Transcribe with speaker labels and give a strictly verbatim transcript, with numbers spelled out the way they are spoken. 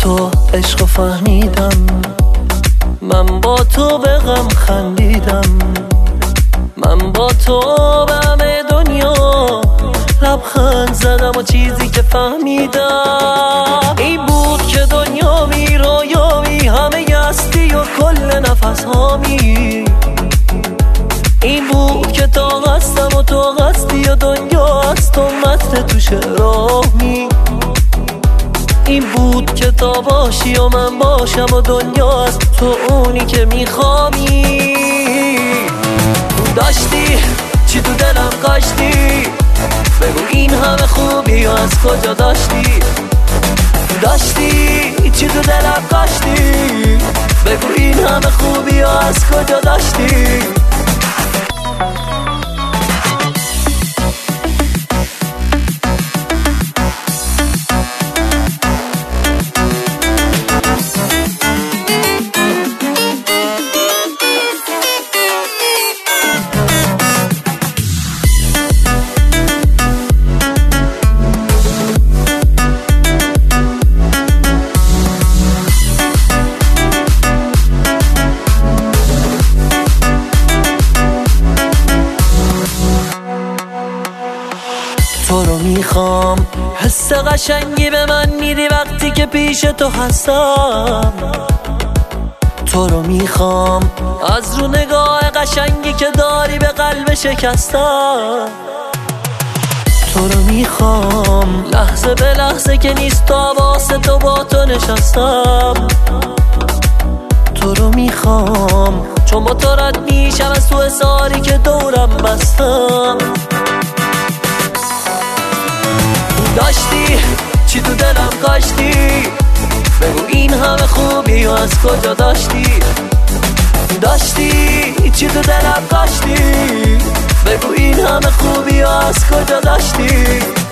Speaker 1: تو عشق فهمیدم، من با تو به غم خندیدم، من با تو به همه دنیا لبخند زدم و چیزی که فهمیدم این بود که دنیا می رویامی، همه هستی و کل نفس هامی. این بود که تا هستم و تو هستی و دنیا از تو مست تو شرامی. این بود که تا باشی و من باشم و دنیا از تو اونی که میخوامی. داشتی چی تو دلم کاشتی، بگو این همه خوبی و از کجا داشتی. داشتی چی تو دلم کاشتی، بگو این همه خوبی و از کجا داشتی. تو رو میخوام، حس قشنگی به من میدی وقتی که پیش تو هستم. تو رو میخوام، از رو نگاه قشنگی که داری به قلب شکستم. تو رو میخوام، لحظه به لحظه که نیست تا واسه تو با تو نشستم. تو رو میخوام، چون با تو رد میشم از تو حساری که دورم بستم. داشتی چی تو دلم کاشتی، بگو این همه خوبی و از کجا داشتی. داشتی چی تو دلم کاشتی، بگو این همه خوبی و از کجا داشتی.